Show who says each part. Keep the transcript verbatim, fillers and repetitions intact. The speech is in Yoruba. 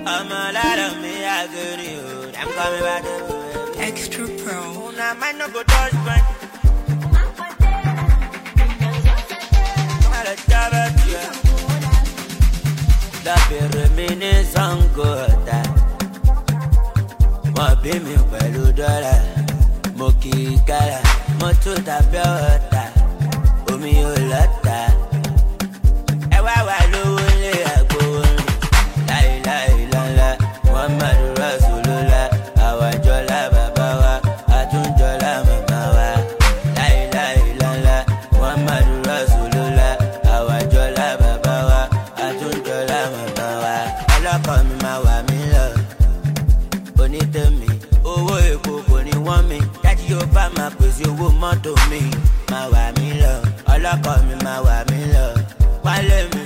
Speaker 1: I'm a lot of me, I get you. I'm coming back to
Speaker 2: Extra Pro.
Speaker 1: Now, man, no go touch, man. La permine sangota Mo bí mi pẹ̀lú dọ́là Mo kì í kára Mo tún tàbí ọ̀tá Omi ò lọ́ta Ẹ wá wà lówó lé àgbówó láìláìláńlá Muhammadu Rasulullah Àwàjọ́lá bàbá wa Àtúnjọ́lá màmá wa láìláìláńlá Muhammadu Rasulullah Àwàjọ́lá bàbá wa Àtúnjọ́lá màmá wa Ọlọ́kọ̀ mi máa wà mí lọ Onítẹ̀mí owó epo kò ní wọ́n mi Dájú yóò bá máa pèsè owó mọ́tò mi Máa wà mí lọ Ọlọ́kọ̀ mi máa wà mí lọ Wálé mi